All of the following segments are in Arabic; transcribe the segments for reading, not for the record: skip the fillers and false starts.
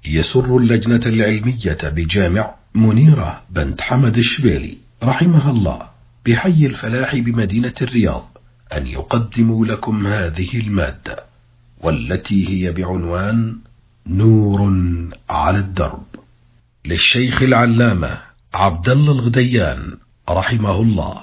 يسر اللجنة العلمية بجامع منيرة بنت حمد الشبيلي رحمها الله بحي الفلاح بمدينة الرياض أن يقدموا لكم هذه المادة، والتي هي بعنوان نور على الدرب، للشيخ العلامة عبد الله الغديان رحمه الله.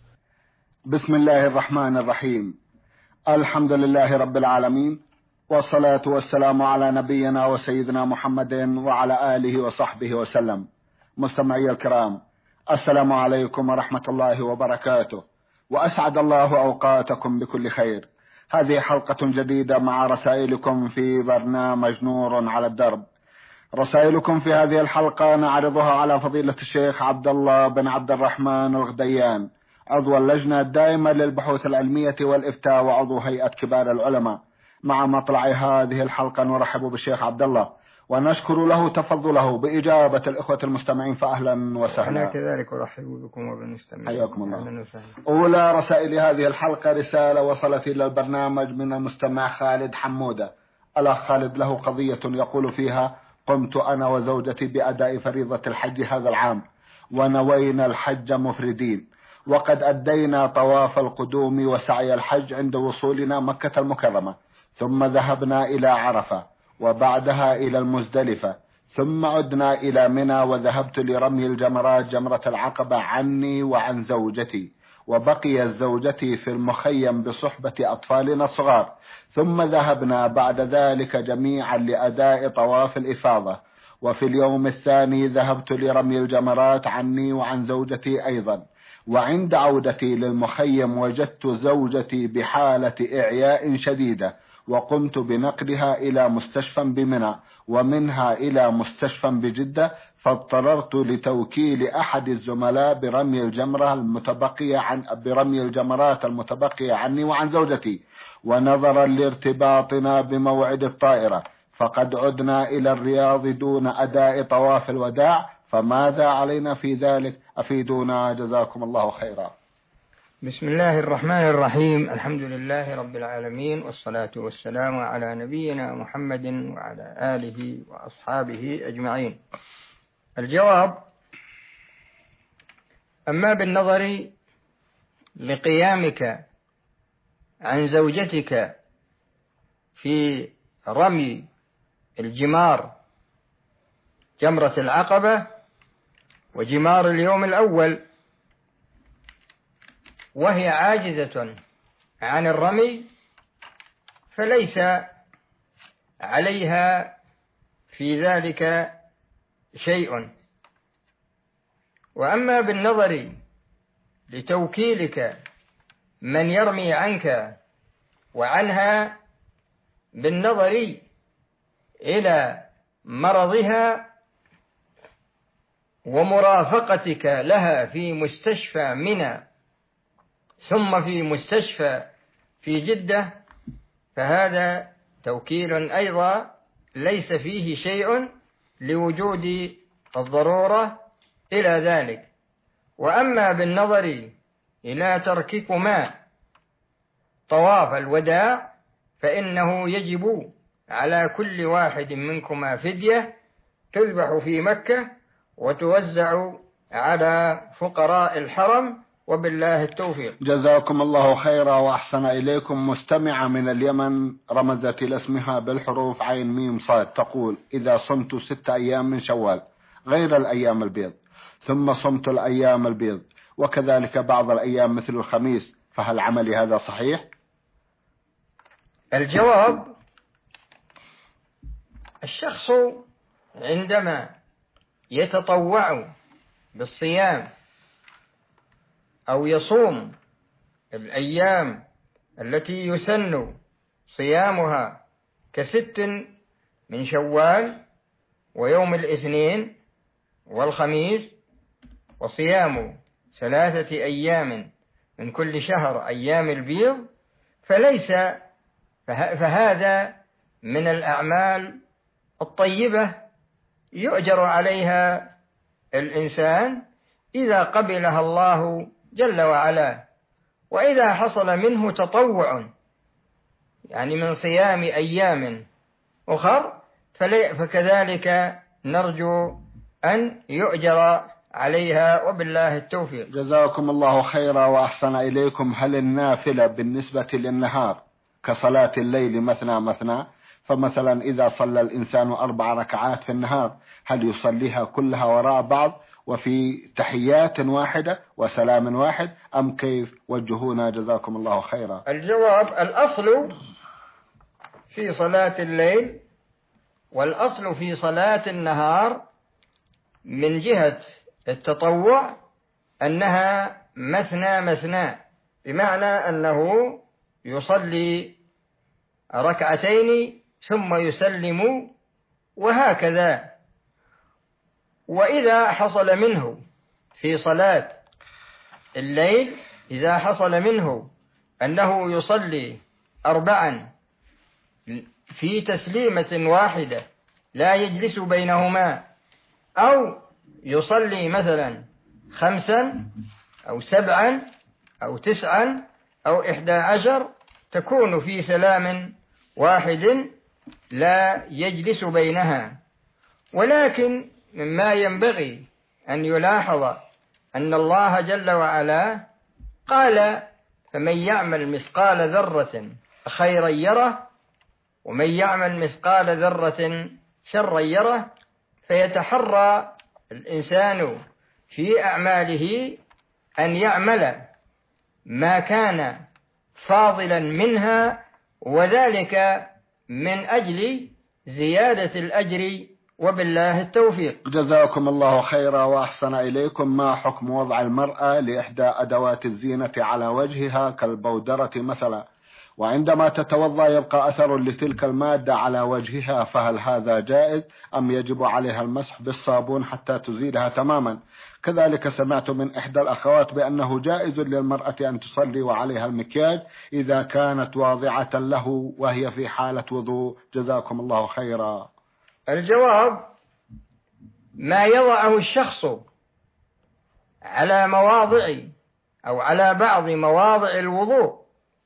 بسم الله الرحمن الرحيم. الحمد لله رب العالمين، والصلاة والسلام على نبينا وسيدنا محمد وعلى آله وصحبه وسلم. مستمعي الكرام، السلام عليكم ورحمة الله وبركاته، وأسعد الله أوقاتكم بكل خير. هذه حلقة جديدة مع رسائلكم في برنامج نور على الدرب. رسائلكم في هذه الحلقة نعرضها على فضيلة الشيخ عبد الله بن عبد الرحمن الغديان، عضو اللجنة الدائمة للبحوث العلمية والإفتاء وعضو هيئة كبار العلماء. مع مطلع هذه الحلقة نرحب بالشيخ عبد الله ونشكر له تفضله بإجابة الإخوة المستمعين، فأهلا وسهلا. أنا كذلك أرحب بكم وبالمستمعين. حياكم الله. أولى رسائل هذه الحلقة رسالة وصلت إلى البرنامج من المستمع خالد حمودة. الأخ خالد له قضية يقول فيها: قمت أنا وزوجتي بأداء فريضة الحج هذا العام، ونوينا الحج مفردين، وقد أدينا طواف القدوم وسعي الحج عند وصولنا مكة المكرمة، ثم ذهبنا إلى عرفة، وبعدها إلى المزدلفة، ثم عدنا إلى منى، وذهبت لرمي الجمرات جمرة العقبة عني وعن زوجتي، وبقيت زوجتي في المخيم بصحبة أطفالنا الصغار، ثم ذهبنا بعد ذلك جميعا لأداء طواف الإفاضة. وفي اليوم الثاني ذهبت لرمي الجمرات عني وعن زوجتي أيضا، وعند عودتي للمخيم وجدت زوجتي بحالة إعياء شديدة، وقمت بنقلها إلى مستشفى بمنى ومنها إلى مستشفى بجدة، فاضطررت لتوكيل أحد الزملاء برمي الجمرات المتبقية عني وعن زوجتي، ونظرا لارتباطنا بموعد الطائرة فقد عدنا إلى الرياض دون أداء طواف الوداع، فماذا علينا في ذلك؟ أفيدونا جزاكم الله خيرا. بسم الله الرحمن الرحيم. الحمد لله رب العالمين، والصلاة والسلام على نبينا محمد وعلى آله وأصحابه أجمعين. الجواب: أما بالنظر لقيامك عن زوجتك في رمي الجمار جمرة العقبة وجمار اليوم الأول، وهي عاجزة عن الرمي، فليس عليها في ذلك شيء. وأما بالنظر لتوكيلك من يرمي عنك وعنها بالنظر إلى مرضها ومرافقتك لها في مستشفى منى ثم في مستشفى في جدة، فهذا توكيل أيضا ليس فيه شيء لوجود الضرورة إلى ذلك. وأما بالنظر إلى ترككما طواف الوداع، فإنه يجب على كل واحد منكما فدية تذبح في مكة وتوزع على فقراء الحرم، وبالله التوفيق. جزاكم الله خيرا وأحسن إليكم. مستمعة من اليمن رمزت إلى اسمها بالحروف عين ميم صاد تقول: إذا صمت 6 أيام من شوال غير الأيام البيض، ثم صمت الأيام البيض وكذلك بعض الأيام مثل الخميس، فهل عملي هذا صحيح؟ الجواب: الشخص عندما يتطوع بالصيام أو يصوم الأيام التي يسن صيامها ك6 من شوال ويوم الاثنين والخميس، وصيام 3 أيام من كل شهر أيام البيض، فهذا من الأعمال الطيبة يؤجر عليها الإنسان إذا قبلها الله جل وعلا. وإذا حصل منه تطوع يعني من صيام أيام أخر، فكذلك نرجو أن يؤجر عليها، وبالله التوفيق. جزاكم الله خيرا وأحسن إليكم. هل النافلة بالنسبة للنهار كصلاة الليل مثنى مثنى؟ فمثلا إذا صلى الإنسان 4 ركعات في النهار هل يصليها كلها وراء بعض وفي تحيات واحدة وسلام واحد، أم كيف؟ وجهونا جزاكم الله خيرا. الجواب: الأصل في صلاة الليل والأصل في صلاة النهار من جهة التطوع أنها مثنى مثنى، بمعنى أنه يصلي ركعتين ثم يسلم وهكذا. وإذا حصل منه في صلاة الليل، إذا حصل منه أنه يصلي 4 في تسليمة واحدة لا يجلس بينهما، أو يصلي مثلا 5 أو 7 أو 9 أو 11 تكون في سلام واحد لا يجلس بينها. ولكن مما ينبغي أن يلاحظ أن الله جل وعلا قال: فمن يعمل مثقال ذرة خيرا يره ومن يعمل مثقال ذرة شرا يره. فيتحرى الإنسان في أعماله أن يعمل ما كان فاضلا منها، وذلك من أجل زيادة الأجر، وبالله التوفيق. جزاكم الله خيرا وأحسن إليكم. ما حكم وضع المرأة لإحدى أدوات الزينة على وجهها كالبودرة مثلا، وعندما تتوضأ يبقى أثر لتلك المادة على وجهها، فهل هذا جائز أم يجب عليها المسح بالصابون حتى تزيلها تماما؟ كذلك سمعت من إحدى الأخوات بأنه جائز للمرأة أن تصلي وعليها المكياج إذا كانت واضعة له وهي في حالة وضوء. جزاكم الله خيرا. الجواب: ما يضعه الشخص على مواضع أو على بعض مواضع الوضوء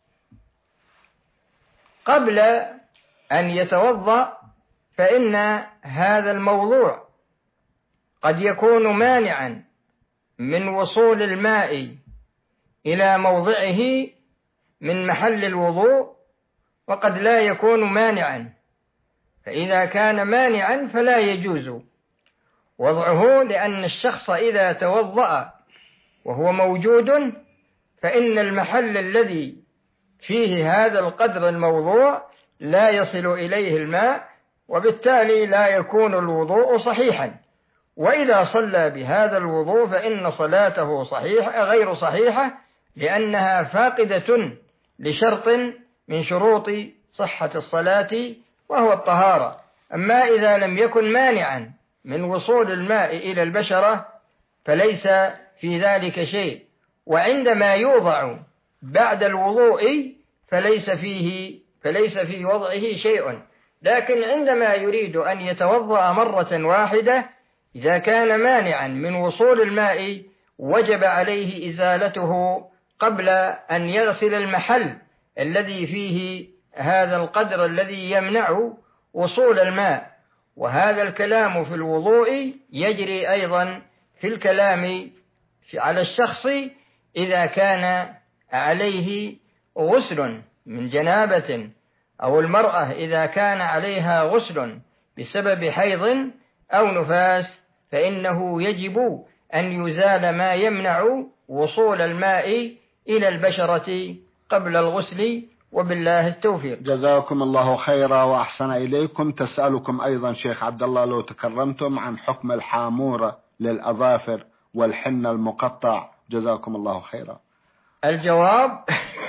قبل أن يتوضأ، فإن هذا الموضوع قد يكون مانعا من وصول الماء إلى موضعه من محل الوضوء، وقد لا يكون مانعا. فإذا كان مانعا فلا يجوز وضعه، لأن الشخص إذا توضأ وهو موجود فإن المحل الذي فيه هذا القدر الموضوع لا يصل إليه الماء، وبالتالي لا يكون الوضوء صحيحا. وإذا صلى بهذا الوضوء فإن صلاته صحيحة غير صحيحة، لأنها فاقدة لشرط من شروط صحة الصلاة وهو الطهارة. أما إذا لم يكن مانعا من وصول الماء إلى البشرة فليس في ذلك شيء، وعندما يوضع بعد الوضوء فليس في وضعه شيء. لكن عندما يريد أن يتوضأ مرة واحدة إذا كان مانعا من وصول الماء وجب عليه إزالته قبل أن يغسل المحل الذي فيه هذا القدر الذي يمنع وصول الماء. وهذا الكلام في الوضوء يجري أيضا في الكلام على الشخص إذا كان عليه غسل من جنابة، أو المرأة إذا كان عليها غسل بسبب حيض أو نفاس، فإنه يجب أن يزال ما يمنع وصول الماء إلى البشرة قبل الغسل، وبالله التوفيق. جزاكم الله خيرا وأحسن إليكم. تسألكم أيضا شيخ عبد الله لو تكرمتم عن حكم الحامورة للأظافر والحنة المقطع. جزاكم الله خيرا. الجواب: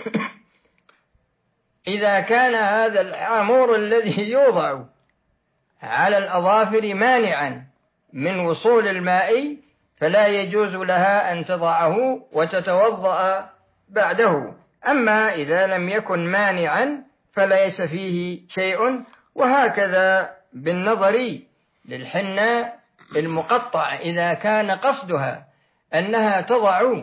إذا كان هذا الحامور الذي يوضع على الأظافر مانعا من وصول الماء فلا يجوز لها أن تضعه وتتوضأ بعده. أما إذا لم يكن مانعا فليس فيه شيء. وهكذا بالنظر للحنة المقطع، إذا كان قصدها أنها تضع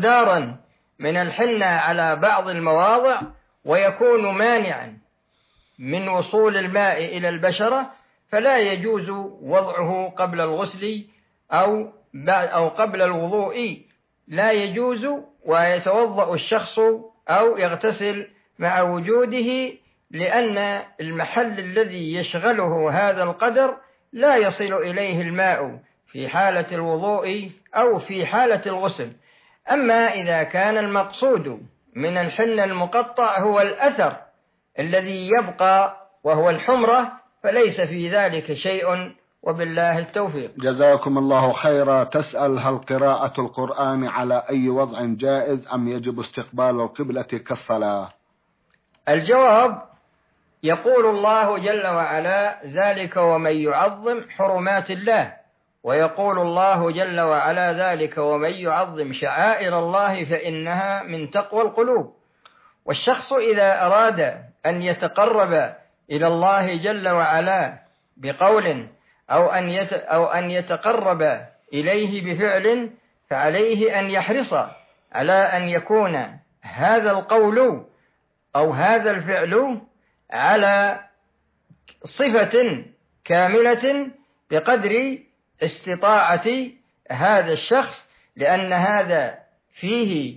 مقدارا من الحنة على بعض المواضع ويكون مانعا من وصول الماء إلى البشرة فلا يجوز وضعه قبل الغسل أو قبل الوضوء، لا يجوز، ويتوضأ الشخص أو يغتسل مع وجوده، لأن المحل الذي يشغله هذا القدر لا يصل إليه الماء في حالة الوضوء أو في حالة الغسل. أما إذا كان المقصود من الحنة المقطع هو الأثر الذي يبقى وهو الحمرة فليس في ذلك شيء، وبالله التوفيق. جزاكم الله خيرا. تسأل: هل قراءة القرآن على أي وضع جائز أم يجب استقبال القبلة كالصلاة؟ الجواب: يقول الله جل وعلا: ذلك ومن يعظم حرمات الله. ويقول الله جل وعلا: ذلك ومن يعظم شعائر الله فإنها من تقوى القلوب. والشخص إذا أراد أن يتقرب إلى الله جل وعلا بقول أو أن يتقرب إليه بفعل، فعليه أن يحرص على أن يكون هذا القول أو هذا الفعل على صفة كاملة بقدر استطاعة هذا الشخص، لأن هذا فيه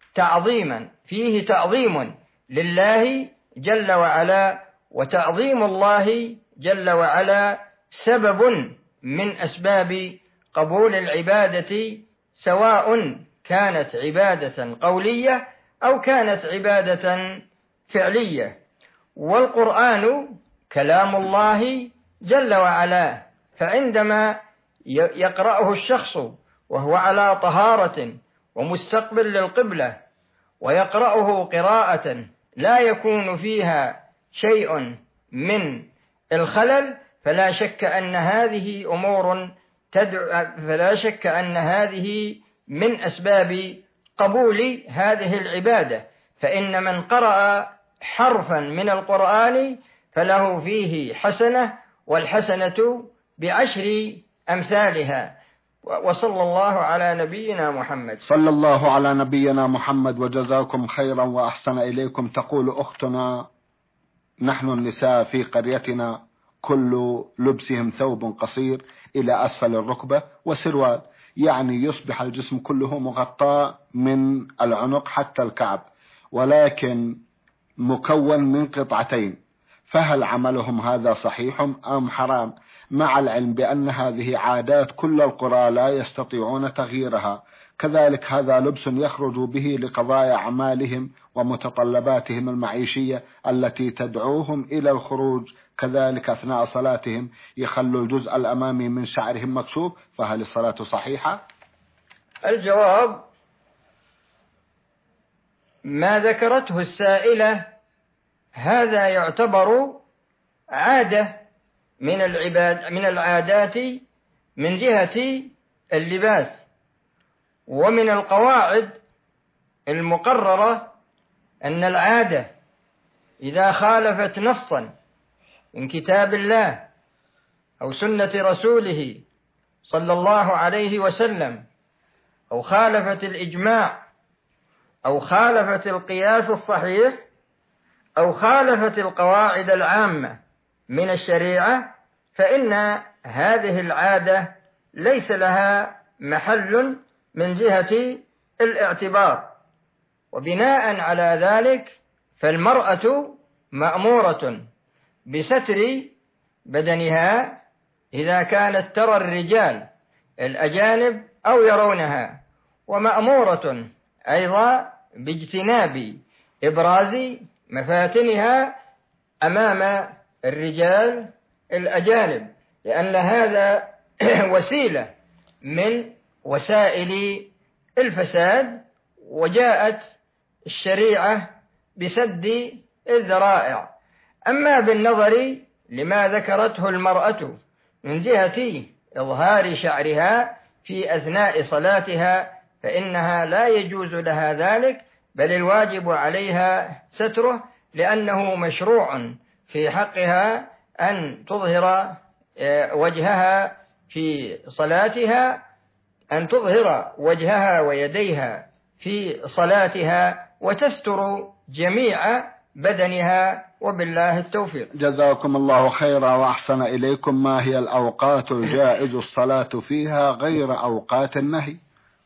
تعظيم لله جل وعلا، وتعظيم الله جل وعلا سبب من أسباب قبول العبادة، سواء كانت عبادة قولية أو كانت عبادة فعلية. والقرآن كلام الله جل وعلا، فعندما يقرأه الشخص وهو على طهارة ومستقبل للقبلة، ويقرأه قراءة لا يكون فيها شيء من الخلل، فلا شك أن هذه من أسباب قبول هذه العبادة. فإن من قرأ حرفا من القرآن فله فيه حسنة، والحسنة ب10 أمثالها. وصلى الله على نبينا محمد. صلى الله على نبينا محمد، وجزاكم خيرا وأحسن إليكم. تقول أختنا: نحن النساء في قريتنا كل لبسهم ثوب قصير إلى أسفل الركبة وسروال، يعني يصبح الجسم كله مغطى من العنق حتى الكعب، ولكن مكون من قطعتين، فهل عملهم هذا صحيح أم حرام؟ مع العلم بأن هذه عادات كل القرى لا يستطيعون تغييرها. كذلك هذا لبس يخرج به لقضايا أعمالهم ومتطلباتهم المعيشية التي تدعوهم إلى الخروج، كذلك أثناء صلاتهم يخلوا الجزء الأمامي من شعرهم مكشوف، فهل الصلاة صحيحة؟ الجواب: ما ذكرته السائلة هذا يعتبر عادة من العادات من جهة اللباس، ومن القواعد المقررة أن العادة إذا خالفت نصا من كتاب الله أو سنة رسوله صلى الله عليه وسلم، أو خالفت الإجماع، أو خالفت القياس الصحيح، أو خالفت القواعد العامة من الشريعة، فإن هذه العادة ليس لها محل من جهة الاعتبار. وبناء على ذلك فالمرأة مأمورة بستر بدنها إذا كانت ترى الرجال الأجانب أو يرونها، ومأمورة أيضا باجتناب إبراز مفاتنها أمام الرجال الأجانب، لأن هذا وسيلة من وسائل الفساد، وجاءت الشريعة بسد الذرائع. أما بالنظر لما ذكرته المرأة من جهة إظهار شعرها في أثناء صلاتها فإنها لا يجوز لها ذلك، بل الواجب عليها ستره، لأنه مشروع في حقها أن تظهر وجهها في صلاتها، أن تظهر وجهها ويديها في صلاتها، وتستر جميع بدنها وبالله التوفيق. جزاكم الله خيرا وأحسن إليكم. ما هي الأوقات الجائز الصلاة فيها غير أوقات النهي؟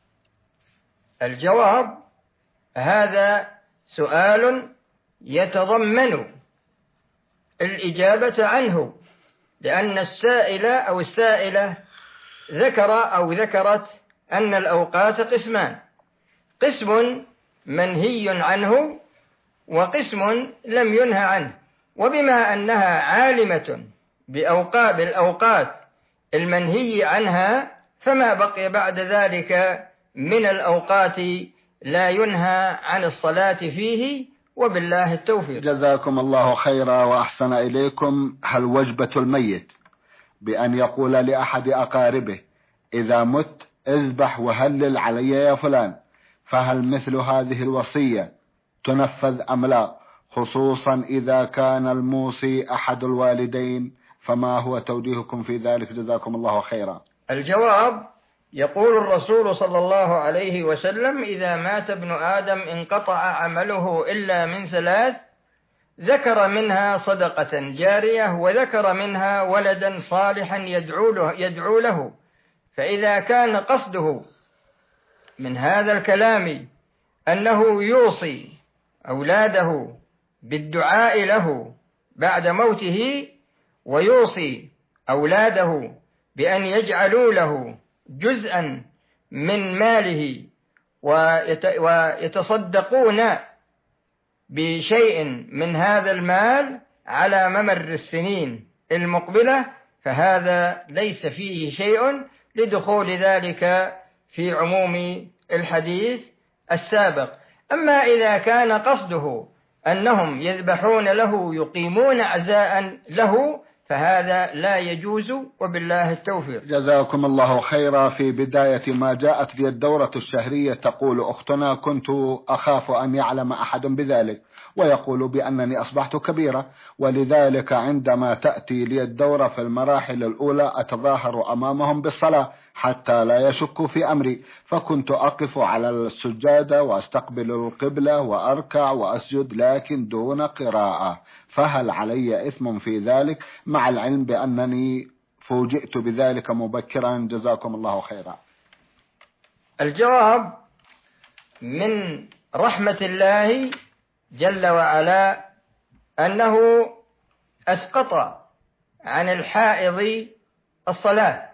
الجواب: هذا سؤال يتضمن الإجابة عنه، لأن السائل أو السائلة ذكر أو ذكرت أن الأوقات قسمان: قسم منهي عنه وقسم لم ينهى عنه. وبما أنها عالمة بالأوقات المنهي عنها، فما بقي بعد ذلك من الأوقات لا ينهى عن الصلاة فيه، وبالله التوفيق. جزاكم الله خيرا وأحسن إليكم. هل وجبة الميت بأن يقول لأحد أقاربه إذا مت اذبح وهلل علي يا فلان، فهل مثل هذه الوصية تنفذ أم لا، خصوصا إذا كان الموصي أحد الوالدين؟ فما هو توجيهكم في ذلك؟ جزاكم الله خيرا. الجواب: يقول الرسول صلى الله عليه وسلم: إذا مات ابن آدم انقطع عمله إلا من ثلاث، ذكر منها صدقة جارية، وذكر منها ولدا صالحا يدعو له. فإذا كان قصده من هذا الكلام أنه يوصي أولاده بالدعاء له بعد موته، ويوصي أولاده بأن يجعلوا له جزءا من ماله ويتصدقون بشيء من هذا المال على ممر السنين المقبلة، فهذا ليس فيه شيء لدخول ذلك في عموم الحديث السابق. أما إذا كان قصده أنهم يذبحون له يقيمون عزاء له، فهذا لا يجوز، وبالله التوفيق. جزاكم الله خيرا. في بداية ما جاءت لي الدورة الشهرية تقول أختنا: كنت أخاف أن يعلم أحد بذلك ويقول بأنني أصبحت كبيرة، ولذلك عندما تأتي لي الدورة في المراحل الأولى أتظاهر أمامهم بالصلاة حتى لا يشكوا في أمري، فكنت أقف على السجادة وأستقبل القبلة وأركع وأسجد لكن دون قراءة، فهل علي إثم في ذلك مع العلم بأنني فوجئت بذلك مبكرا؟ جزاكم الله خيرا. الجواب: من رحمة الله جل وعلا أنه أسقط عن الحائض الصلاة،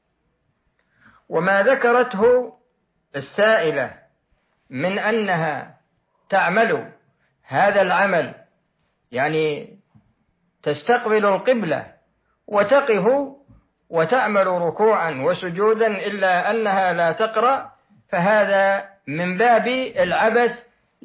وما ذكرته السائلة من أنها تعمل هذا العمل، يعني تستقبل القبلة وتقف وتعمل ركوعا وسجودا إلا أنها لا تقرأ، فهذا من باب العبث،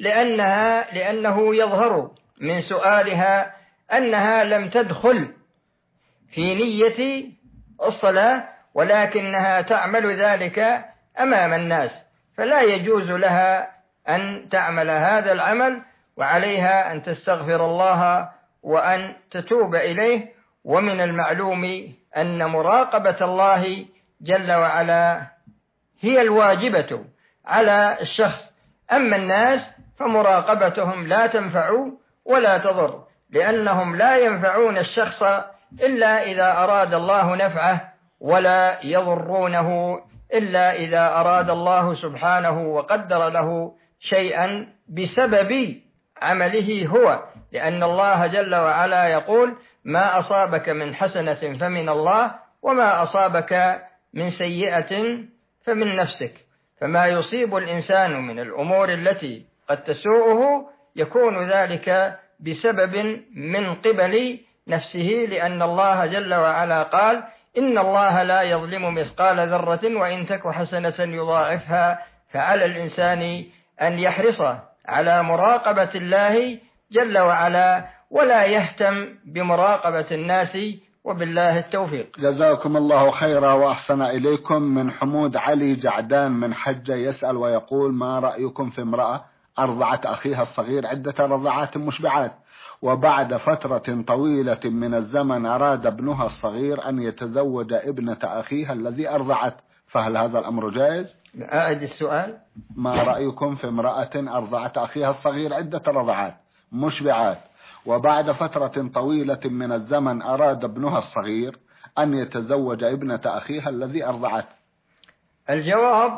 لأنه يظهر من سؤالها أنها لم تدخل في نية الصلاة، ولكنها تعمل ذلك أمام الناس، فلا يجوز لها أن تعمل هذا العمل، وعليها أن تستغفر الله وأن تتوب إليه. ومن المعلوم أن مراقبة الله جل وعلا هي الواجبة على الشخص، أما الناس فمراقبتهم لا تنفع ولا تضر، لأنهم لا ينفعون الشخص إلا إذا أراد الله نفعه، ولا يضرونه إلا إذا أراد الله سبحانه وقدر له شيئا بسبب عمله هو، لأن الله جل وعلا يقول: ما أصابك من حسنة فمن الله، وما أصابك من سيئة فمن نفسك. فما يصيب الإنسان من الأمور التي قد تسوءه يكون ذلك بسبب من قبل نفسه، لأن الله جل وعلا قال: إن الله لا يظلم مثقال ذرة وإن تك حسنة يضاعفها. فعلى الإنسان أن يحرص على مراقبة الله جل وعلا ولا يهتم بمراقبة الناس، وبالله التوفيق. جزاكم الله خيرا وأحسن إليكم. من حمود علي جعدان من حجة يسأل ويقول: ما رأيكم في امرأة أرضعت أخيها الصغير عدة رضعات مشبعات، وبعد فترة طويلة من الزمن أراد ابنها الصغير أن يتزوج ابنة أخيها الذي أرضعت، فهل هذا الأمر جائز؟ أعد السؤال. ما رأيكم في امرأة أرضعت أخيها الصغير عدة رضعات مشبعات، وبعد فترة طويلة من الزمن أراد ابنها الصغير أن يتزوج ابنة أخيها الذي أرضعته؟ الجواب: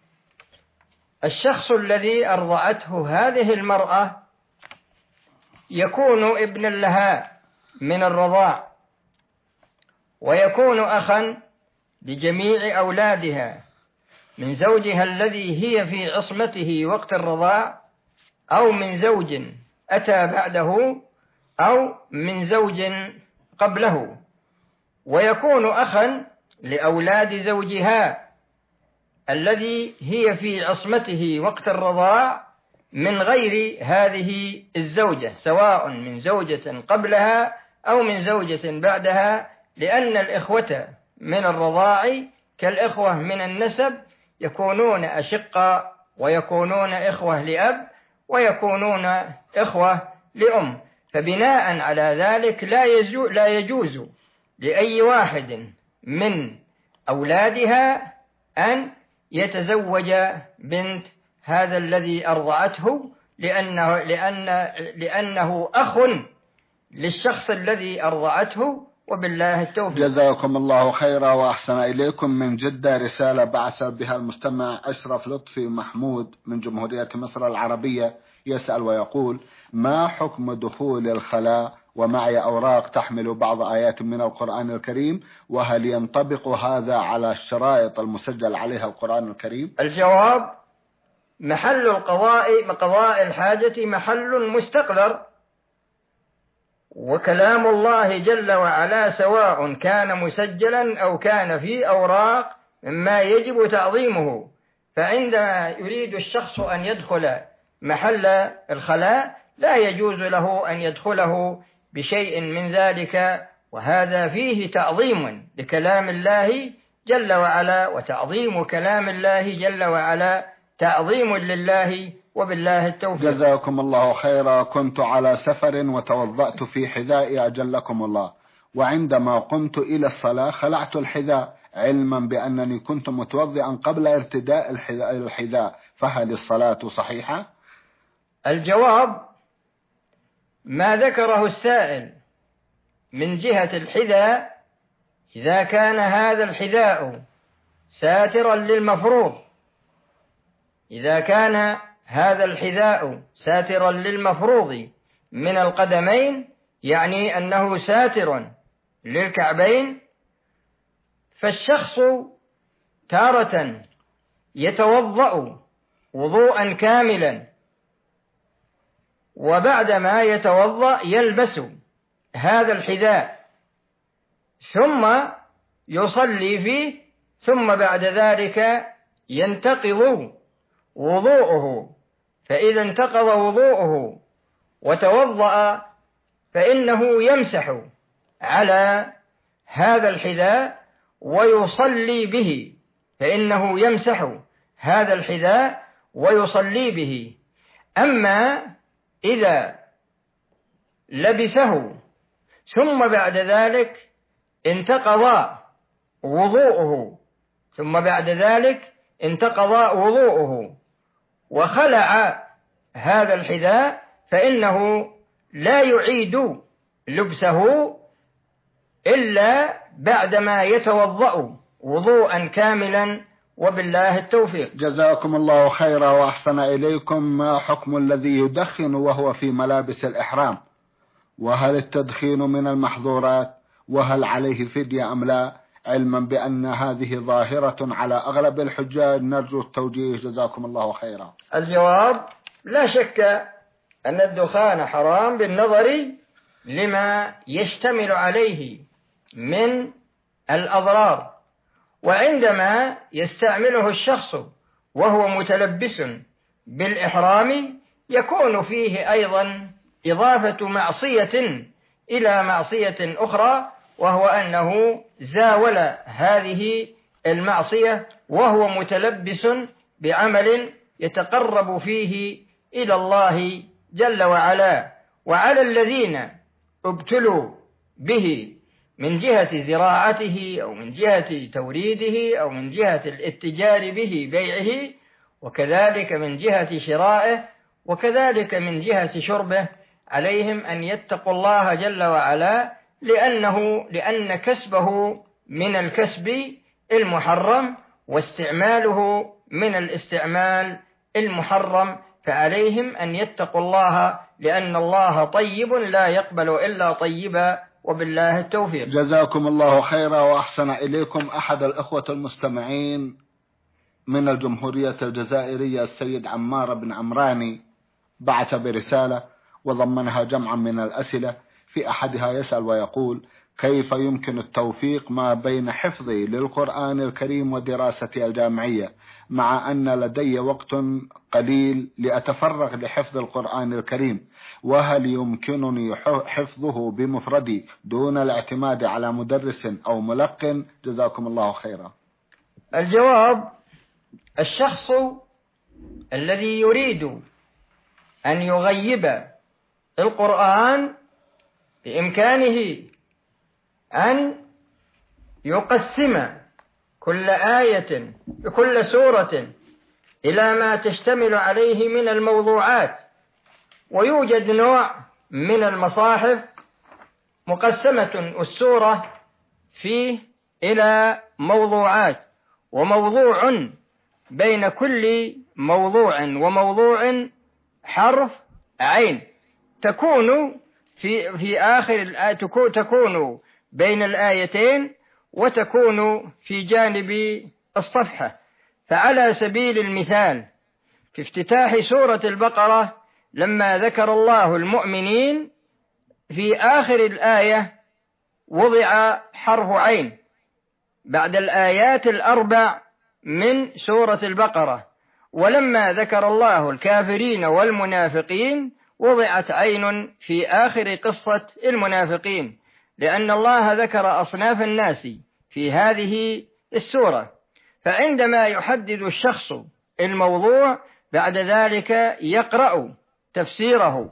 الشخص الذي أرضعته هذه المرأة يكون ابنا لها من الرضاع، ويكون أخا لجميع أولادها من زوجها الذي هي في عصمته وقت الرضاع، أو من زوج أتى بعده، أو من زوج قبله، ويكون أخا لأولاد زوجها الذي هي في عصمته وقت الرضاع من غير هذه الزوجة، سواء من زوجة قبلها أو من زوجة بعدها، لأن الإخوة من الرضاع كالإخوة من النسب، يكونون أشقاء، ويكونون إخوة لأب، ويكونون إخوة لأم. فبناء على ذلك لا يجوز لأي واحد من أولادها أن يتزوج بنت هذا الذي أرضعته، لأنه أخ للشخص الذي أرضعته، وبالله التوفيق. جزاكم الله خيرا وأحسن إليكم. من جدة رسالة بعث بها المستمع أشرف لطفي محمود من جمهورية مصر العربية، يسأل ويقول: ما حكم دخول الخلاء ومعي أوراق تحمل بعض آيات من القرآن الكريم، وهل ينطبق هذا على الشرائط المسجل عليها القرآن الكريم؟ الجواب: محل قضاء الحاجة محل مستقذر، وكلام الله جل وعلا سواء كان مسجلا أو كان في أوراق مما يجب تعظيمه. فعندما يريد الشخص أن يدخل محل الخلاء لا يجوز له أن يدخله بشيء من ذلك، وهذا فيه تعظيم لكلام الله جل وعلا، وتعظيم كلام الله جل وعلا تعظيم لله، وبالله التوفيق. جزاكم الله خيرا. كنت على سفر وتوضأت في حذائي أجلكم الله، وعندما قمت إلى الصلاة خلعت الحذاء علما بأنني كنت متوضئا قبل ارتداء الحذاء، فهل الصلاة صحيحة؟ الجواب: ما ذكره السائل من جهة الحذاء، إذا كان هذا الحذاء ساترا للمفروض، إذا كان هذا الحذاء ساترا للمفروض من القدمين، يعني أنه ساتر للكعبين، فالشخص تارة يتوضأ وضوءا كاملا، وبعدما يتوضأ يلبس هذا الحذاء ثم يصلي فيه، ثم بعد ذلك ينتقض وضوءه. فإذا انتقض وضوءه وتوضأ فإنه يمسح على هذا الحذاء ويصلي به، فإنه يمسح هذا الحذاء ويصلي به. أما إذا لبسه ثم بعد ذلك انتقض وضوءه، ثم بعد ذلك انتقض وضوءه وخلع هذا الحذاء، فإنه لا يعيد لبسه إلا بعدما يتوضأ وضوءا كاملا، وبالله التوفيق. جزاكم الله خيرا وأحسن إليكم. ما حكم الذي يدخن وهو في ملابس الإحرام؟ وهل التدخين من المحظورات؟ وهل عليه فدية أم لا؟ علما بأن هذه ظاهرة على أغلب الحجاج، نرجو التوجيه جزاكم الله خيرا. الجواب: لا شك أن الدخان حرام بالنظر لما يشتمل عليه من الأضرار، وعندما يستعمله الشخص وهو متلبس بالإحرام يكون فيه أيضا إضافة معصية إلى معصية أخرى، وهو أنه زاول هذه المعصية وهو متلبس بعمل يتقرب فيه إلى الله جل وعلا. وعلى الذين ابتلوا به من جهة زراعته أو من جهة توريده أو من جهة الاتجار به بيعه، وكذلك من جهة شرائه، وكذلك من جهة شربه، عليهم أن يتقوا الله جل وعلا، لأن كسبه من الكسب المحرم واستعماله من الاستعمال المحرم، فعليهم أن يتقوا الله لأن الله طيب لا يقبل إلا طيبا، وبالله التوفيق. جزاكم الله خيرا وأحسن إليكم. أحد الأخوة المستمعين من الجمهورية الجزائرية السيد عمار بن عمراني بعث برسالة وضمنها جمعا من الأسئلة، في أحدها يسأل ويقول: كيف يمكن التوفيق ما بين حفظي للقرآن الكريم ودراستي الجامعية، مع أن لدي وقت قليل لأتفرغ لحفظ القرآن الكريم، وهل يمكنني حفظه بمفردي دون الاعتماد على مدرس أو ملقن؟ جزاكم الله خيرا. الجواب: الشخص الذي يريد أن يغيب القرآن بإمكانه أن يقسم كل آية كل سورة إلى ما تشتمل عليه من الموضوعات، ويوجد نوع من المصاحف مقسمة السورة فيه إلى موضوعات، وموضوع بين كل موضوع وموضوع حرف عين، تكون في آخر الآية، تكون بين الآيتين وتكون في جانب الصفحة. فعلى سبيل المثال في افتتاح سورة البقرة لما ذكر الله المؤمنين في آخر الآية وضع حرف عين بعد الآيات الأربع من سورة البقرة، ولما ذكر الله الكافرين والمنافقين وضعت عين في آخر قصة المنافقين، لأن الله ذكر أصناف الناس في هذه السورة. فعندما يحدد الشخص الموضوع بعد ذلك يقرأ تفسيره،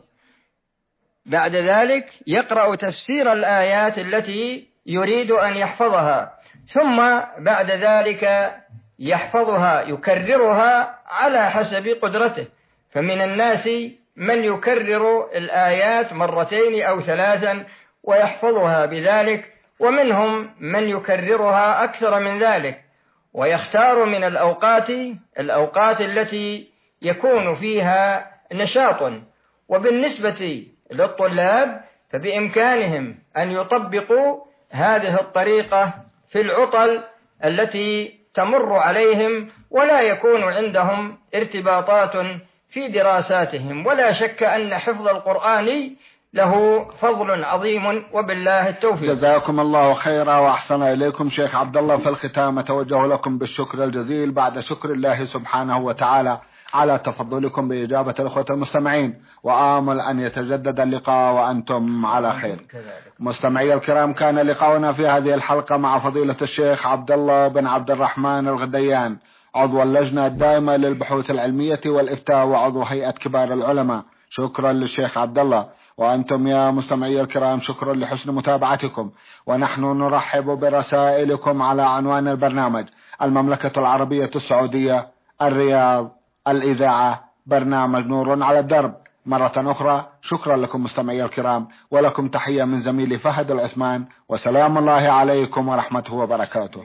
بعد ذلك يقرأ تفسير الآيات التي يريد أن يحفظها، ثم بعد ذلك يحفظها يكررها على حسب قدرته. فمن الناس من يكرر الآيات مرتين أو ثلاثا ويحفظها بذلك، ومنهم من يكررها أكثر من ذلك، ويختار من الأوقات التي يكون فيها نشاط. وبالنسبة للطلاب فبإمكانهم أن يطبقوا هذه الطريقة في العطل التي تمر عليهم، ولا يكون عندهم ارتباطات في دراساتهم. ولا شك أن حفظ القرآن له فضل عظيم، وبالله التوفيق. جزاكم الله خيرا وأحسن إليكم. شيخ عبد الله، في الختام أتوجه لكم بالشكر الجزيل بعد شكر الله سبحانه وتعالى على تفضلكم بإجابة الأخوة المستمعين، وآمل أن يتجدد اللقاء وأنتم على خير. مستمعي الكرام، كان لقاؤنا في هذه الحلقة مع فضيلة الشيخ عبد الله بن عبد الرحمن الغديان، عضو اللجنة الدائمة للبحوث العلمية والإفتاء وعضو هيئة كبار العلماء. شكرا للشيخ عبد الله. وأنتم يا مستمعي الكرام شكرا لحسن متابعتكم، ونحن نرحب برسائلكم على عنوان البرنامج: المملكة العربية السعودية، الرياض، الإذاعة، برنامج نور على الدرب. مرة أخرى شكرا لكم مستمعي الكرام، ولكم تحية من زميلي فهد العثمان، وسلام الله عليكم ورحمته وبركاته.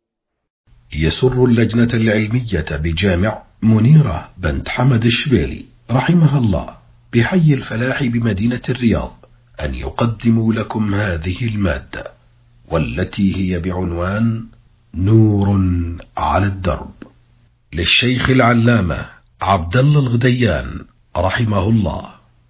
يسر اللجنة العلمية بجامع منيرة بنت حمد الشبيلي رحمها الله بحي الفلاح بمدينة الرياض أن يقدموا لكم هذه المادة، والتي هي بعنوان نور على الدرب، للشيخ العلامة عبد الله الغديان رحمه الله.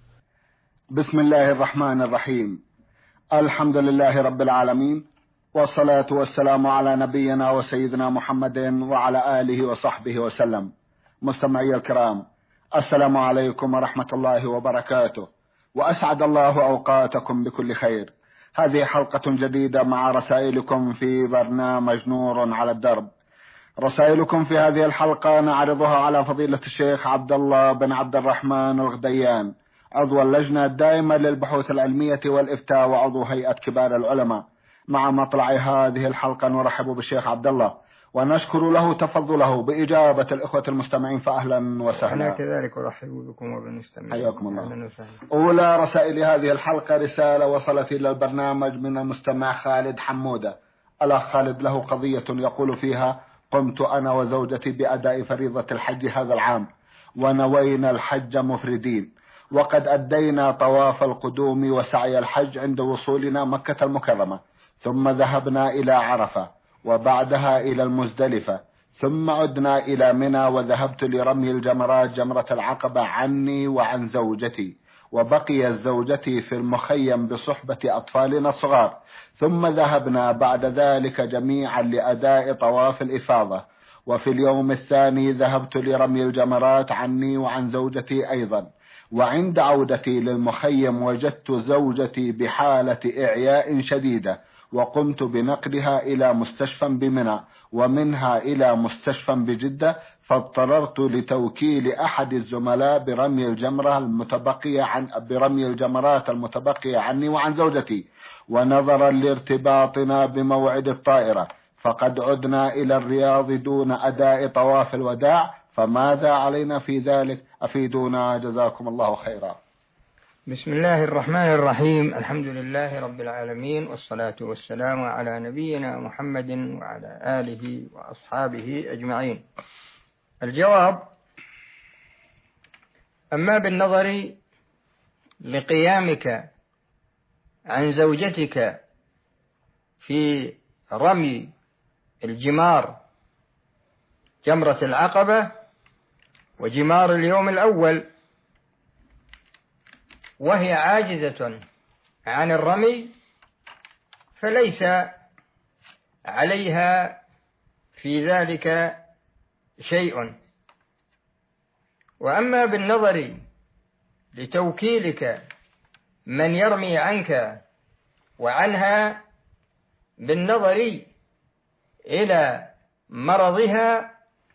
بسم الله الرحمن الرحيم. الحمد لله رب العالمين، والصلاة والسلام على نبينا وسيدنا محمد وعلى آله وصحبه وسلم. مستمعي الكرام، السلام عليكم ورحمة الله وبركاته، وأسعد الله أوقاتكم بكل خير. هذه حلقة جديدة مع رسائلكم في برنامج نور على الدرب. رسائلكم في هذه الحلقة نعرضها على فضيلة الشيخ عبد الله بن عبد الرحمن الغديان، عضو اللجنة الدائمة للبحوث العلمية والإفتاء وعضو هيئة كبار العلماء. مع مطلع هذه الحلقة نرحب بالشيخ عبد الله ونشكر له تفضله بإجابة الإخوة المستمعين، فأهلا وسهلا. أنا كذلك أرحب بكم وبالمستمعين. حياكم الله. أولى رسائل هذه الحلقة رسالة وصلت إلى البرنامج من المستمع خالد حمودة. الأخ خالد له قضية يقول فيها: قمت أنا وزوجتي بأداء فريضة الحج هذا العام، ونوينا الحج مفردين، وقد أدينا طواف القدوم وسعي الحج عند وصولنا مكة المكرمة، ثم ذهبنا إلى عرفة، وبعدها إلى المزدلفة، ثم عدنا إلى منى، وذهبت لرمي الجمرات جمرة العقبة عني وعن زوجتي، وبقيت زوجتي في المخيم بصحبة أطفالنا الصغار، ثم ذهبنا بعد ذلك جميعا لأداء طواف الإفاضة، وفي اليوم الثاني ذهبت لرمي الجمرات عني وعن زوجتي أيضا، وعند عودتي للمخيم وجدت زوجتي بحالة إعياء شديدة، وقمت بنقلها إلى مستشفى بمنى، ومنها إلى مستشفى بجدة، فاضطررت لتوكيل أحد الزملاء برمي الجمرات المتبقية عني وعن زوجتي، ونظرا لارتباطنا بموعد الطائرة فقد عدنا إلى الرياض دون أداء طواف الوداع، فماذا علينا في ذلك؟ أفيدونا جزاكم الله خيرا. بسم الله الرحمن الرحيم. الحمد لله رب العالمين، والصلاة والسلام على نبينا محمد وعلى آله وأصحابه أجمعين. الجواب: أما بالنظر لقيامك عن زوجتك في رمي الجمار جمرة العقبة وجمار اليوم الأول، وهي عاجزة عن الرمي، فليس عليها في ذلك شيء. وأما بالنظر لتوكيلك من يرمي عنك وعنها بالنظر إلى مرضها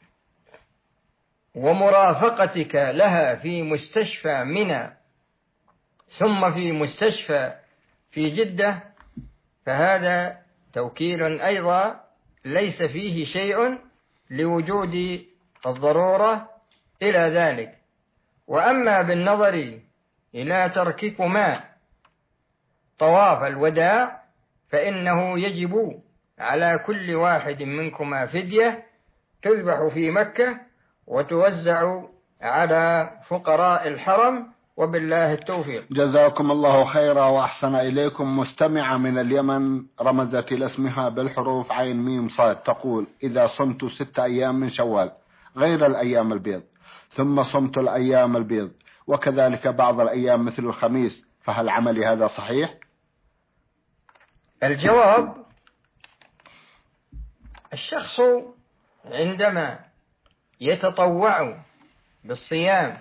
ومرافقتك لها في مستشفى منى ثم في مستشفى في جدة، فهذا توكيل أيضا ليس فيه شيء لوجود الضرورة إلى ذلك. وأما بالنظر إلى ترككما طواف الوداع، فإنه يجب على كل واحد منكما فدية تذبح في مكة وتوزع على فقراء الحرم، وبالله التوفيق. جزاكم الله خيرا وأحسن إليكم. مستمعة من اليمن رمزت إلى اسمها بالحروف عين ميم صاد، تقول: إذا صمت 6 أيام من شوال غير الأيام البيض، ثم صمت الأيام البيض وكذلك بعض الأيام مثل الخميس، فهل عملي هذا صحيح؟ الجواب: الشخص عندما يتطوع بالصيام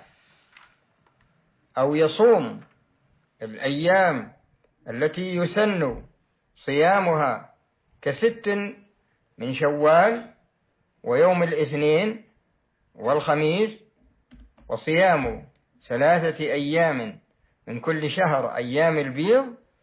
أو يصوم الأيام التي يسن صيامها ك6 من شوال ويوم الاثنين والخميس، وصيام 3 أيام من كل شهر أيام البيض،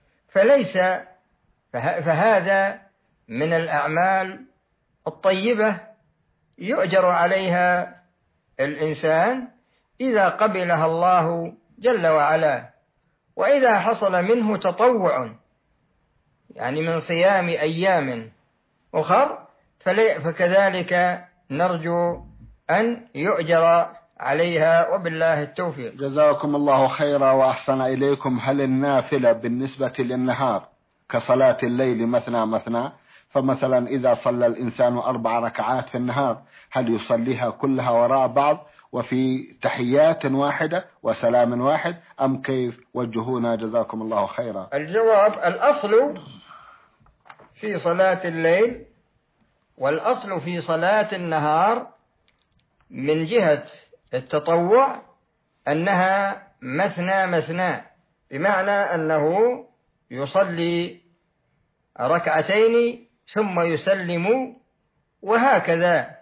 فهذا من الأعمال الطيبة يؤجر عليها الإنسان إذا قبلها الله جل وعلا. وإذا حصل منه تطوع يعني من صيام أيام أخر فكذلك نرجو أن يؤجر عليها، وبالله التوفيق. جزاكم الله خيرا وأحسن إليكم. هل النافلة بالنسبة للنهار كصلاة الليل مثنى؟ فمثلا إذا صلى الإنسان 4 ركعات في النهار، هل يصليها كلها وراء بعض وفي تحيات واحدة وسلام واحد، أم كيف؟ وجهونا جزاكم الله خيرا. الجواب: الأصل في صلاة الليل والأصل في صلاة النهار من جهة التطوع أنها مثنى، بمعنى أنه يصلي 2 ركعتين ثم يسلم، وهكذا.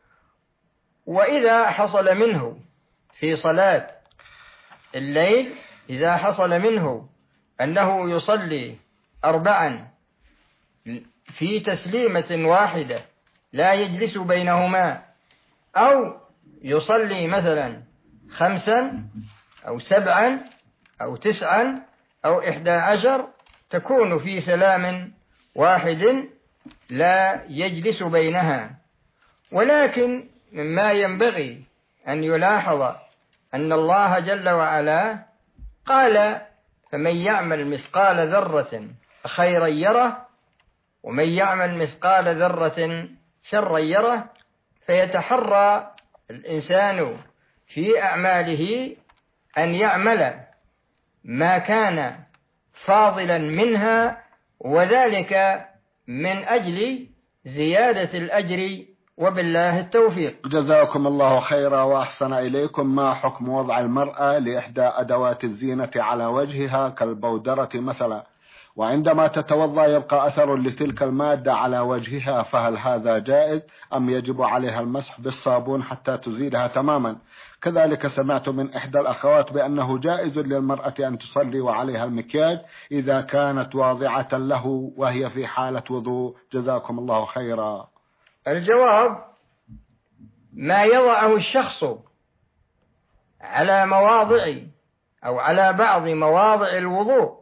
وإذا حصل منه في صلاة الليل، إذا حصل منه أنه يصلي 4 في تسليمة واحدة لا يجلس بينهما، أو يصلي مثلا 5 أو 7 أو 9 أو 11 تكون في سلام واحد لا يجلس بينها. ولكن مما ينبغي أن يلاحظ أن الله جل وعلا قال: فمن يعمل مثقال ذرة خيرا يره ومن يعمل مثقال ذرة شرا يره. فيتحرى الإنسان في أعماله أن يعمل ما كان فاضلا منها، وذلك من أجل زيادة الأجر، وبالله التوفيق. جزاكم الله خيرا وأحسن إليكم. ما حكم وضع المرأة لإحدى أدوات الزينة على وجهها كالبودرة مثلا، وعندما تتوضأ يبقى أثر لتلك المادة على وجهها، فهل هذا جائز أم يجب عليها المسح بالصابون حتى تزيلها تماما؟ كذلك سمعت من إحدى الأخوات بأنه جائز للمرأة أن تصلي وعليها المكياج إذا كانت واضعة له وهي في حالة وضوء. جزاكم الله خيرا. الجواب: ما يضعه الشخص على مواضع أو على بعض مواضع الوضوء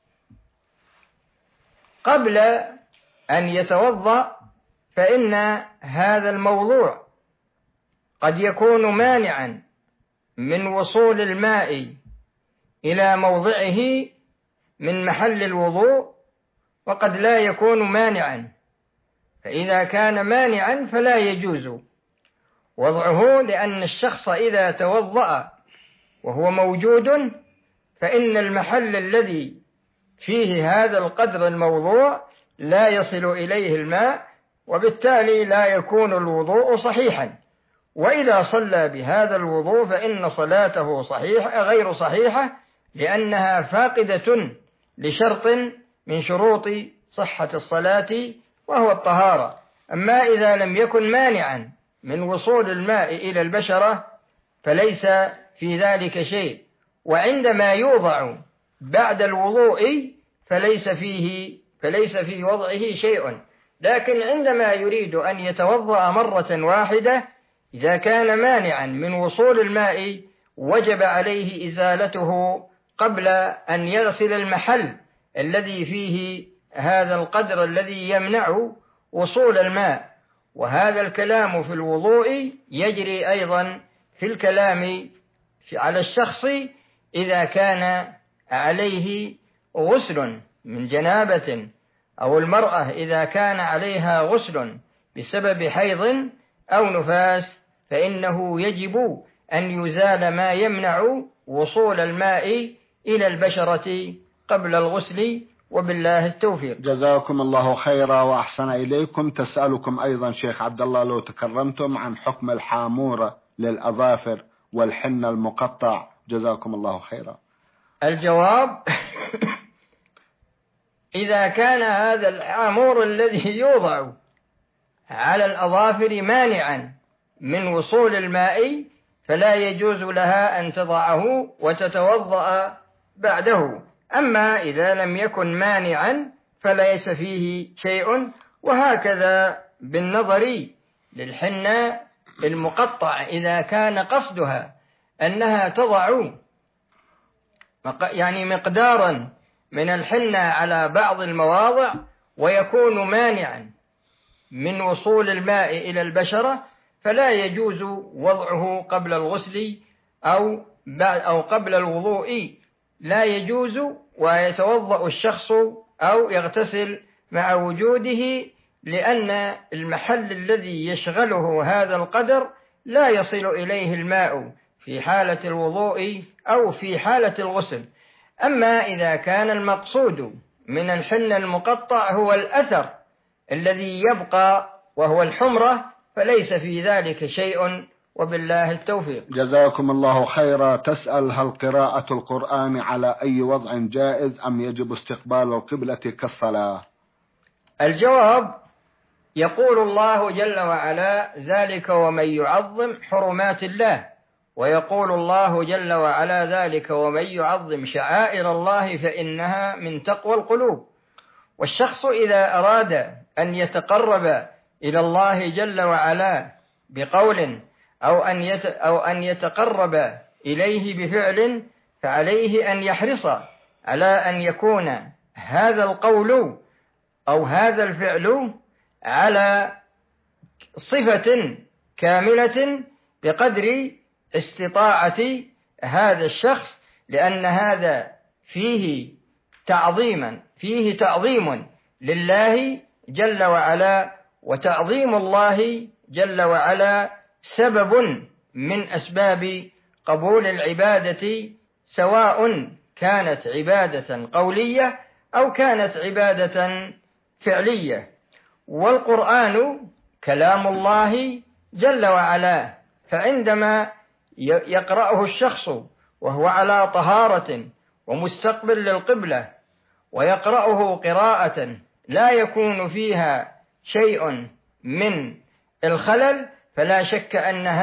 قبل أن يتوضأ، فإن هذا الموضوع قد يكون مانعا من وصول الماء إلى موضعه من محل الوضوء، وقد لا يكون مانعا. فإذا كان مانعا فلا يجوز وضعه، لأن الشخص إذا توضأ وهو موجود فإن المحل الذي فيه هذا القدر الموضوع لا يصل إليه الماء، وبالتالي لا يكون الوضوء صحيحا. وإذا صلى بهذا الوضوء فإن صلاته غير صحيحة، لأنها فاقدة لشرط من شروط صحة الصلاة وهو الطهارة. أما إذا لم يكن مانعا من وصول الماء إلى البشرة فليس في ذلك شيء، وعندما يوضع بعد الوضوء فليس في وضعه شيء. لكن عندما يريد أن يتوضأ مرة واحدة إذا كان مانعا من وصول الماء وجب عليه إزالته قبل أن يغسل المحل الذي فيه هذا القدر الذي يمنع وصول الماء. وهذا الكلام في الوضوء يجري أيضا في الكلام على الشخص إذا كان عليه غسل من جنابة، أو المرأة إذا كان عليها غسل بسبب حيض أو نفاس، فإنه يجب أن يزال ما يمنع وصول الماء إلى البشرة قبل الغسل، وبالله التوفيق. جزاكم الله خيرا وأحسن إليكم. تسألكم أيضا شيخ عبد الله لو تكرمتم عن حكم الحامورة للأظافر والحنة المقطع. جزاكم الله خيرا. الجواب: إذا كان هذا الحامور الذي يوضع على الأظافر مانعا من وصول الماء فلا يجوز لها أن تضعه وتتوضأ بعده. أما إذا لم يكن مانعا فليس فيه شيء. وهكذا بالنظر للحنة المقطع، إذا كان قصدها أنها تضع مقدارا من الحنة على بعض المواضع ويكون مانعا من وصول الماء إلى البشرة فلا يجوز وضعه قبل الغسل أو قبل الوضوء، لا يجوز. ويتوضأ الشخص أو يغتسل مع وجوده، لأن المحل الذي يشغله هذا القدر لا يصل إليه الماء في حالة الوضوء أو في حالة الغسل. أما إذا كان المقصود من الحن المقطع هو الأثر الذي يبقى وهو الحمرة فليس في ذلك شيء، وبالله التوفيق. جزاكم الله خيرا. تسأل: هل قراءة القرآن على أي وضع جائز أم يجب استقبال القبلة كالصلاة؟ الجواب: يقول الله جل وعلا: ذلك ومن يعظم حرمات الله. ويقول الله جل وعلا: ذلك ومن يعظم شعائر الله فإنها من تقوى القلوب. والشخص إذا أراد أن يتقرب إلى الله جل وعلا بقول أو أن يتقرب إليه بفعل، فعليه أن يحرص على أن يكون هذا القول أو هذا الفعل على صفة كاملة بقدر استطاعة هذا الشخص، لأن هذا فيه تعظيم لله جل وعلا، وتعظيم الله جل وعلا سبب من أسباب قبول العبادة، سواء كانت عبادة قولية أو كانت عبادة فعلية. والقرآن كلام الله جل وعلا، فعندما يقرأه الشخص وهو على طهارة ومستقبل للقبلة، ويقرأه قراءة لا يكون فيها شيء من الخلل، فلا شك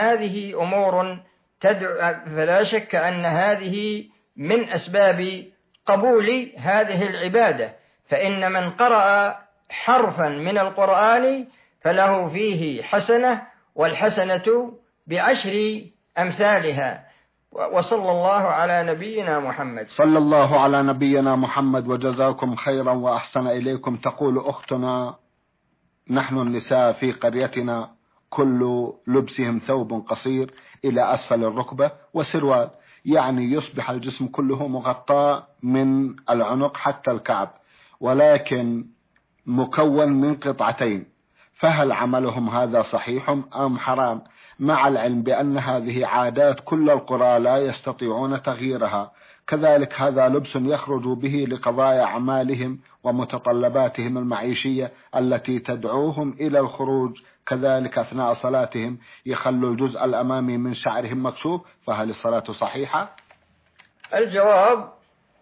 أن هذه من أسباب قبول هذه العبادة. فإن من قرأ حرفا من القرآن فله فيه حسنة، والحسنة ب10 أمثالها. وصلى الله على نبينا محمد. صلى الله على نبينا محمد، وجزاكم خيرا وأحسن إليكم. تقول أختنا: نحن النساء في قريتنا كل لبسهم ثوب قصير إلى أسفل الركبة وسروال، يعني يصبح الجسم كله مغطى من العنق حتى الكعب، ولكن مكون من قطعتين، فهل عملهم هذا صحيح أم حرام؟ مع العلم بأن هذه عادات كل القرى لا يستطيعون تغييرها. كذلك هذا لبس يخرج به لقضاء أعمالهم ومتطلباتهم المعيشية التي تدعوهم إلى الخروج. كذلك أثناء صلاتهم يخلوا الجزء الأمامي من شعرهم مكشوف، فهل الصلاة صحيحة؟ الجواب: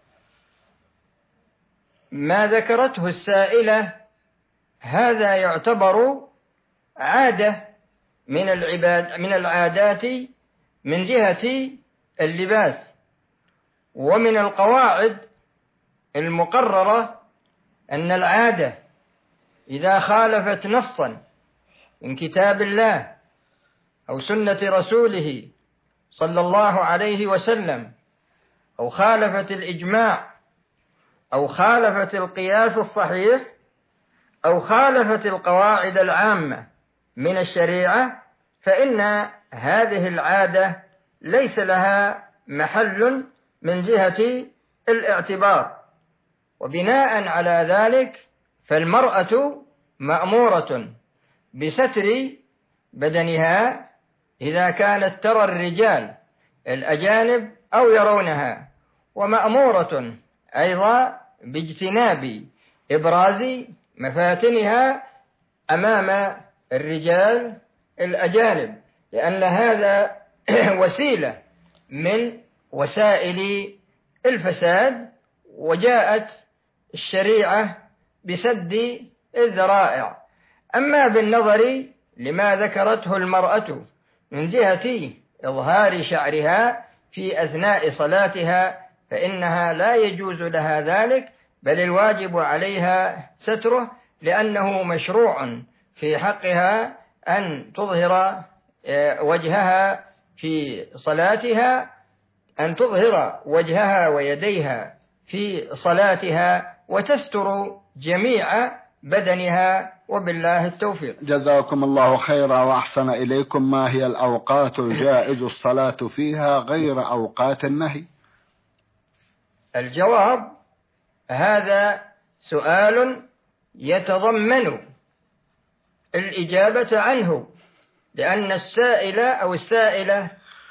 ما ذكرته السائلة هذا يعتبر عادة من العادات من جهة اللباس، ومن القواعد المقررة أن العادة إذا خالفت نصا من كتاب الله أو سنة رسوله صلى الله عليه وسلم، أو خالفت الإجماع، أو خالفت القياس الصحيح، أو خالفت القواعد العامة من الشريعة، فإن هذه العادة ليس لها محل من جهة الاعتبار. وبناء على ذلك فالمرأة مأمورة بستر بدنها إذا كانت ترى الرجال الأجانب أو يرونها، ومأمورة أيضا باجتناب إبراز مفاتنها أمام الرجال الأجانب، لأن هذا وسيلة من وسائل الفساد، وجاءت الشريعة بسد الذرائع. أما بالنظر لما ذكرته المرأة من جهة إظهار شعرها في أثناء صلاتها، فإنها لا يجوز لها ذلك، بل الواجب عليها ستره، لأنه مشروع في حقها أن تظهر وجهها في صلاتها، أن تظهر وجهها ويديها في صلاتها، وتستر جميع بدنها، وبالله التوفيق. جزاكم الله خيرا وأحسن إليكم. ما هي الأوقات الجائز الصلاة فيها غير أوقات النهي؟ الجواب: هذا سؤال يتضمن الإجابة عنه، لأن السائل أو السائلة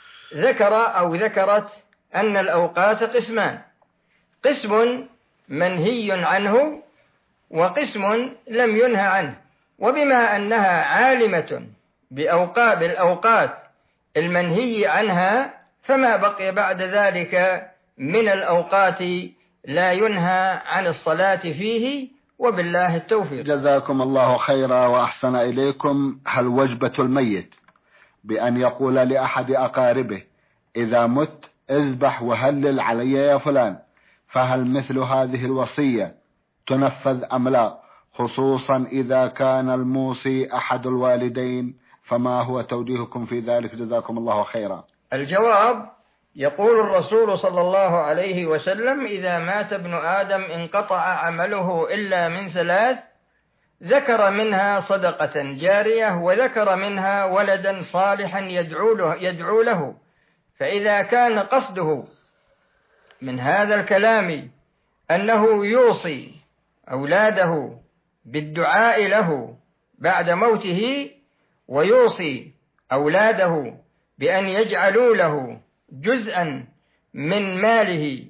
ذكرت أن الأوقات قسمان: قسم منهي عنه وقسم لم ينهى عنه. وبما أنها عالمة بالأوقات المنهي عنها، فما بقي بعد ذلك من الأوقات لا ينهى عن الصلاة فيه، وبالله التوفيق. جزاكم الله خيرا وأحسن إليكم. هل وجبة الميت بأن يقول لأحد أقاربه: إذا مت اذبح وهلل علي يا فلان، فهل مثل هذه الوصية تنفذ أم لا؟ خصوصا إذا كان الموصي أحد الوالدين، فما هو توجيهكم في ذلك؟ جزاكم الله خيرا. الجواب: يقول الرسول صلى الله عليه وسلم: إذا مات ابن آدم انقطع عمله إلا من ثلاث، ذكر منها صدقة جارية، وذكر منها ولدا صالحا يدعو له. فإذا كان قصده من هذا الكلام أنه يوصي أولاده بالدعاء له بعد موته، ويوصي أولاده بأن يجعلوا له جزءا من ماله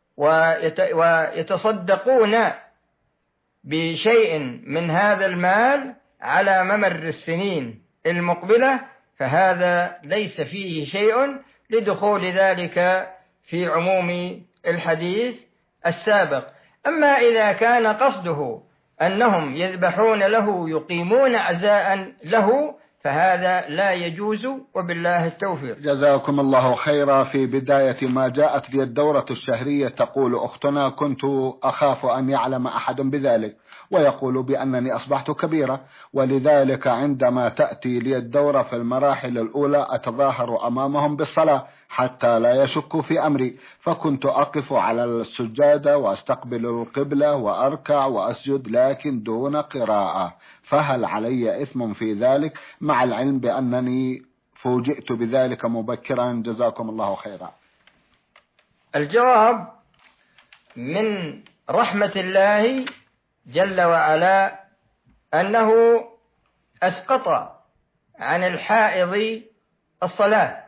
ويتصدقون بشيء من هذا المال على ممر السنين المقبلة، فهذا ليس فيه شيء لدخول ذلك في عموم الحديث السابق. أما إذا كان قصده أنهم يذبحون له يقيمون عزاء له، فهذا لا يجوز، وبالله التوفيق. جزاكم الله خيرا. في بداية ما جاءت لي الدورة الشهرية تقول أختنا: كنت أخاف أن يعلم أحد بذلك، ويقول بأنني أصبحت كبيرة، ولذلك عندما تأتي لي الدورة في المراحل الأولى أتظاهر أمامهم بالصلاة حتى لا يشكوا في أمري، فكنت أقف على السجادة وأستقبل القبلة وأركع وأسجد لكن دون قراءة، فهل علي إثم في ذلك مع العلم بأنني فوجئت بذلك مبكرا؟ جزاكم الله خيرا. الجواب: من رحمة الله جل وعلا أنه أسقط عن الحائض الصلاة،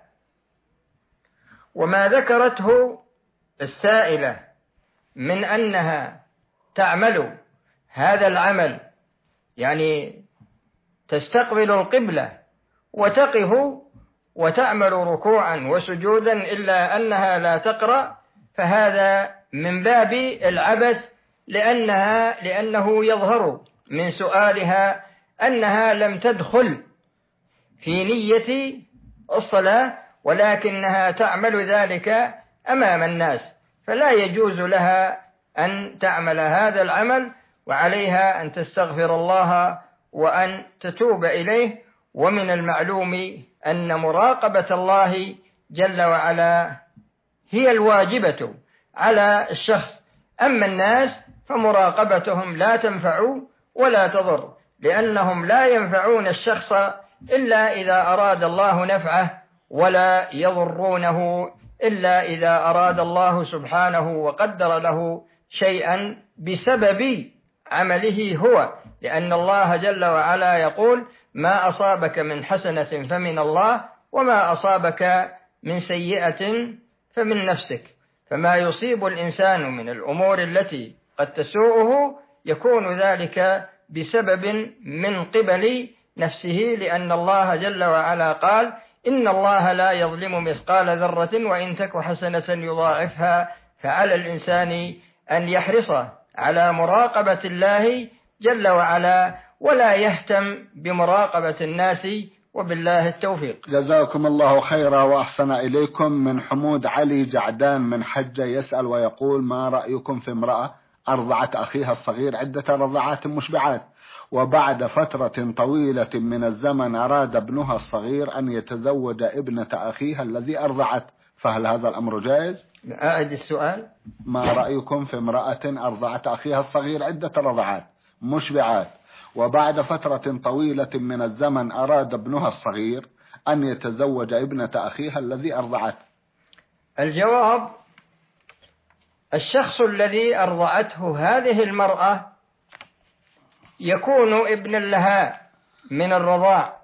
وما ذكرته السائلة من أنها تعمل هذا العمل، يعني تستقبل القبلة وتقف وتعمل ركوعا وسجودا إلا أنها لا تقرأ، فهذا من باب العبث، لأنه يظهر من سؤالها أنها لم تدخل في نية الصلاة، ولكنها تعمل ذلك أمام الناس، فلا يجوز لها أن تعمل هذا العمل، وعليها أن تستغفر الله وأن تتوب إليه. ومن المعلوم أن مراقبة الله جل وعلا هي الواجبة على الشخص، أما الناس فمراقبتهم لا تنفع ولا تضر، لأنهم لا ينفعون الشخص إلا إذا أراد الله نفعه، ولا يضرونه إلا إذا أراد الله سبحانه وقدر له شيئا بسبب عمله هو، لأن الله جل وعلا يقول: ما أصابك من حسنة فمن الله، وما أصابك من سيئة فمن نفسك. فما يصيب الإنسان من الأمور التي قد تسوءه يكون ذلك بسبب من قبل نفسه، لأن الله جل وعلا قال: إن الله لا يظلم مثقال ذرة وإن تك حسنة يضاعفها. فعلى الإنسان أن يحرص على مراقبة الله جل وعلا، ولا يهتم بمراقبة الناس، وبالله التوفيق. جزاكم الله خيرا وأحسن إليكم. من حمود علي جعدان من حجة يسأل ويقول: ما رأيكم في امرأة أرضعت أخيها الصغير عدة رضعات مشبعات، وبعد فترة طويلة من الزمن أراد ابنها الصغير أن يتزوج ابنة أخيها الذي أرضعت، فهل هذا الأمر جائز؟ أعد السؤال. ما رأيكم في امرأة أرضعت أخيها الصغير عدة رضعات مشبعات، وبعد فترة طويلة من الزمن أراد ابنها الصغير أن يتزوج ابنة أخيها الذي أرضعت؟ الجواب: الشخص الذي أرضعته هذه المرأة يكون ابنا لها من الرضاع،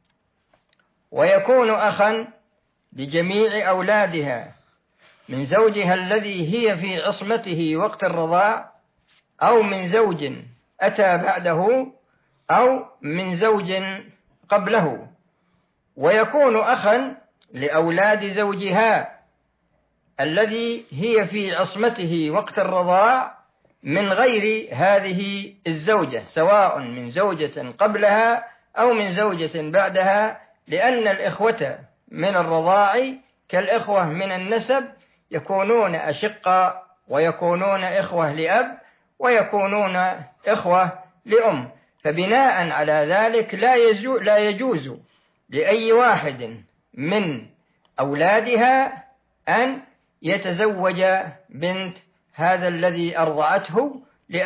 ويكون أخا لجميع أولادها من زوجها الذي هي في عصمته وقت الرضاع، أو من زوج أتى بعده، أو من زوج قبله، ويكون أخا لأولاد زوجها الذي هي في عصمته وقت الرضاع من غير هذه الزوجة، سواء من زوجة قبلها أو من زوجة بعدها، لأن الإخوة من الرضاع كالإخوة من النسب، يكونون أشقاء، ويكونون إخوة لأب، ويكونون إخوة لأم. فبناء على ذلك لا يجوز لأي واحد من أولادها أن يتزوج بنت هذا الذي أرضعته،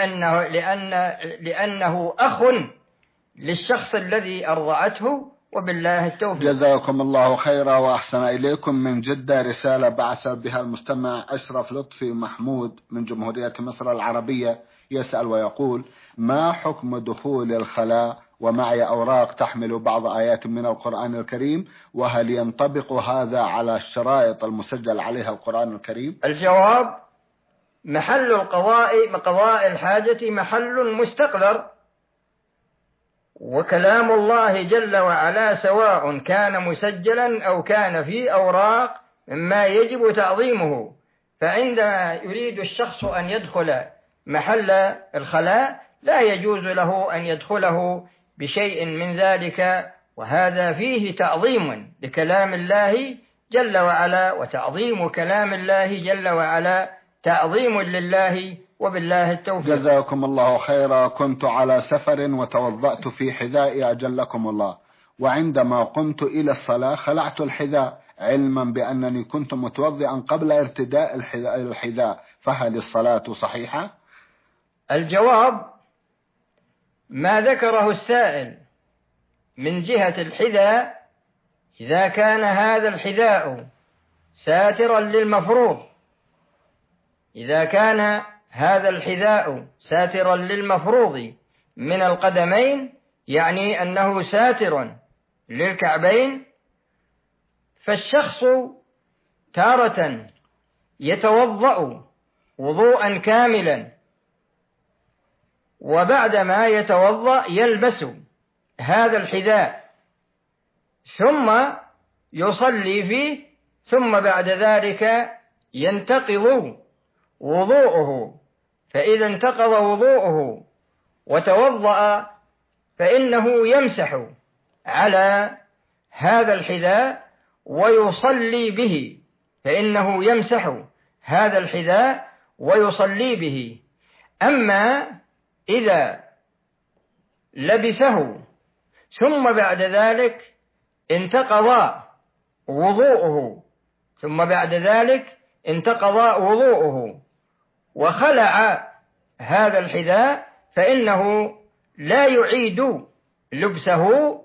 لأنه أخ للشخص الذي أرضعته، وبالله التوفيق. جزاكم الله خيرا وأحسن إليكم. من جدة رسالة بعث بها المستمع أشرف لطفي محمود من جمهورية مصر العربية، يسأل ويقول: ما حكم دخول الخلاء ومعي أوراق تحمل بعض آيات من القرآن الكريم، وهل ينطبق هذا على الشرائط المسجل عليها القرآن الكريم؟ الجواب: محل قضاء الحاجة محل مستقذر، وكلام الله جل وعلا سواء كان مسجلا أو كان في أوراق مما يجب تعظيمه. فعندما يريد الشخص أن يدخل محل الخلاء لا يجوز له أن يدخله بشيء من ذلك، وهذا فيه تعظيم لكلام الله جل وعلا، وتعظيم كلام الله جل وعلا تعظيم لله، وبالله التوفيق. جزاكم الله خيرا. كنت على سفر وتوضأت في حذائي أجلكم الله، وعندما قمت إلى الصلاة خلعت الحذاء علما بأنني كنت متوضئا قبل ارتداء الحذاء، فهل الصلاة صحيحة؟ الجواب: ما ذكره السائل من جهة الحذاء، إذا كان هذا الحذاء ساترا للمفروض، إذا كان هذا الحذاء ساترا للمفروض من القدمين، يعني أنه ساتر للكعبين، فالشخص تارة يتوضأ وضوءا كاملا، وبعدما يتوضأ يلبس هذا الحذاء ثم يصلي فيه، ثم بعد ذلك ينتقض وضوءه. فإذا انتقض وضوءه وتوضأ فإنه يمسح على هذا الحذاء ويصلي به، فإنه يمسح هذا الحذاء ويصلي به. أما إذا لبسه ثم بعد ذلك انتقض وضوءه، ثم بعد ذلك انتقض وضوءه وخلع هذا الحذاء، فإنه لا يعيد لبسه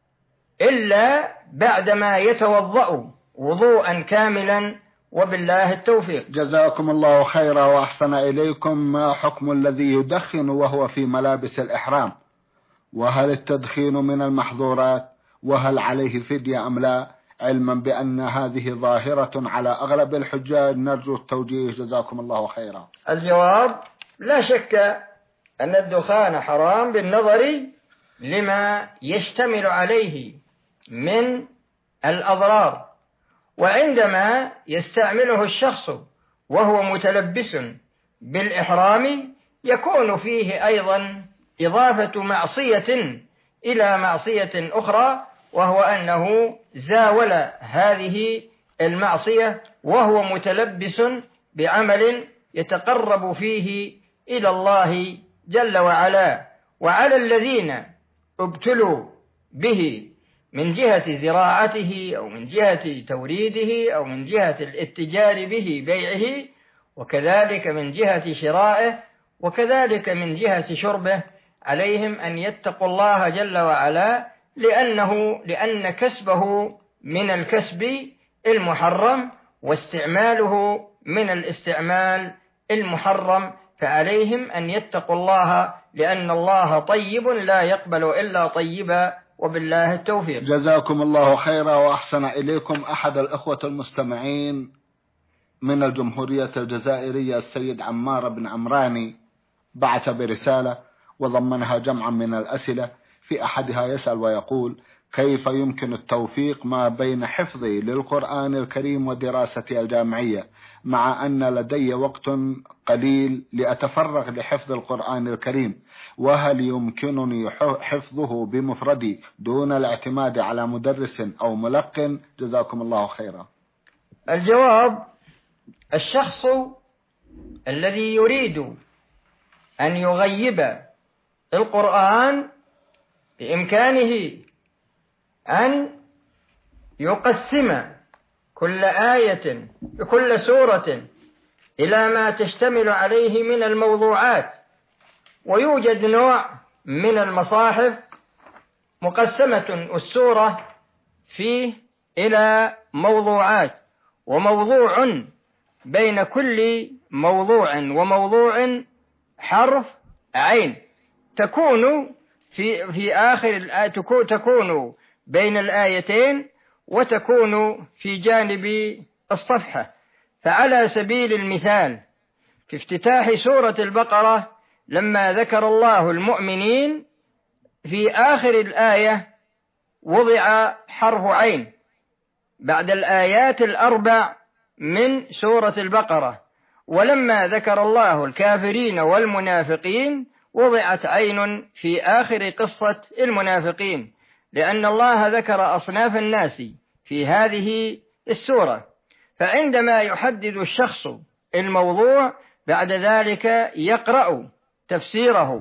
إلا بعدما يتوضأ وضوءا كاملا، وبالله التوفيق. جزاكم الله خيرا وأحسن إليكم. ما حكم الذي يدخن وهو في ملابس الإحرام؟ وهل التدخين من المحظورات؟ وهل عليه فدية أم لا؟ علما بأن هذه ظاهرة على أغلب الحجاج، نرجو التوجيه جزاكم الله خيرا. الجواب: لا شك أن الدخان حرام بالنظر لما يشتمل عليه من الأضرار، وعندما يستعمله الشخص وهو متلبس بالإحرام يكون فيه أيضا إضافة معصية إلى معصية أخرى، وهو أنه زاول هذه المعصية وهو متلبس بعمل يتقرب فيه إلى الله جل وعلا. وعلى الذين ابتلوا به من جهة زراعته أو من جهة توريده أو من جهة الاتجار به بيعه، وكذلك من جهة شرائه، وكذلك من جهة شربه، عليهم أن يتقوا الله جل وعلا، لأن كسبه من الكسب المحرم واستعماله من الاستعمال المحرم، فعليهم أن يتقوا الله، لأن الله طيب لا يقبل إلا طيبا، وبالله التوفيق. جزاكم الله خيرا وأحسن إليكم. أحد الأخوة المستمعين من الجمهورية الجزائرية السيد عمار بن عمراني بعث برسالة وضمنها جمعا من الأسئلة. في أحدها يسأل ويقول: كيف يمكن التوفيق ما بين حفظي للقرآن الكريم ودراستي الجامعية، مع أن لدي وقت قليل لأتفرغ لحفظ القرآن الكريم؟ وهل يمكنني حفظه بمفردي دون الاعتماد على مدرس أو ملقن؟ جزاكم الله خيرا. الجواب: الشخص الذي يريد أن يغيب القرآن بإمكانه أن يقسم كل آية كل سورة إلى ما تشتمل عليه من الموضوعات، ويوجد نوع من المصاحف مقسمة السورة فيه إلى موضوعات، وموضوع بين كل موضوع وموضوع حرف عين، تكون في آخر الآية، تكون بين الآيتين وتكون في جانب الصفحة. فعلى سبيل المثال في افتتاح سورة البقرة لما ذكر الله المؤمنين في آخر الآية وضع حرف عين بعد الآيات الأربع من سورة البقرة، ولما ذكر الله الكافرين والمنافقين وضعت عين في آخر قصة المنافقين، لأن الله ذكر أصناف الناس في هذه السورة. فعندما يحدد الشخص الموضوع بعد ذلك يقرأ تفسيره،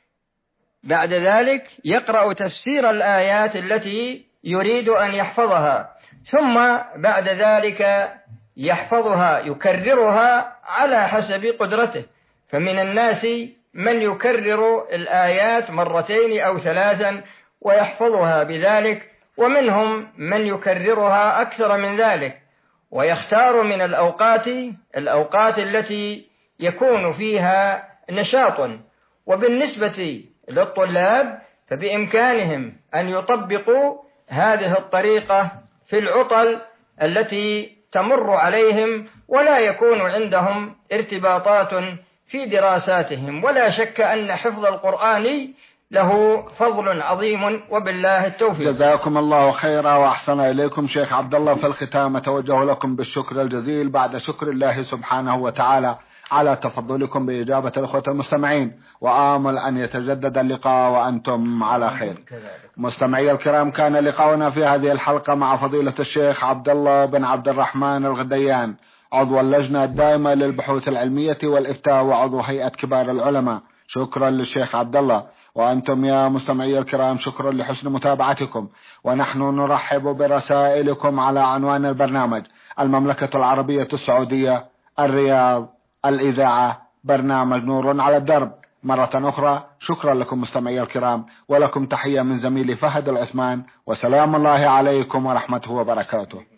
بعد ذلك يقرأ تفسير الآيات التي يريد أن يحفظها، ثم بعد ذلك يحفظها يكررها على حسب قدرته. فمن الناس من يكرر الآيات مرتين أو ثلاثا ويحفظها بذلك، ومنهم من يكررها أكثر من ذلك، ويختار من الأوقات التي يكون فيها نشاط. وبالنسبة للطلاب فبإمكانهم أن يطبقوا هذه الطريقة في العطل التي تمر عليهم، ولا يكون عندهم ارتباطات في دراساتهم. ولا شك أن حفظ القرآن له فضل عظيم، وبالله التوفيق. جزاكم الله خيرا وأحسن إليكم شيخ عبد الله. في الختام أتوجه لكم بالشكر الجزيل بعد شكر الله سبحانه وتعالى على تفضلكم بإجابة الأخوة المستمعين، وآمل أن يتجدد اللقاء وأنتم على خير. مستمعي الكرام، كان لقاؤنا في هذه الحلقة مع فضيلة الشيخ عبد الله بن عبد الرحمن الغديان، عضو اللجنة الدائمة للبحوث العلمية والإفتاء وعضو هيئة كبار العلماء. شكرا للشيخ عبد الله. وأنتم يا مستمعي الكرام شكرا لحسن متابعتكم، ونحن نرحب برسائلكم على عنوان البرنامج: المملكة العربية السعودية، الرياض، الإذاعة، برنامج نور على الدرب. مرة أخرى شكرا لكم مستمعي الكرام، ولكم تحية من زميلي فهد العثمان، وسلام الله عليكم ورحمته وبركاته.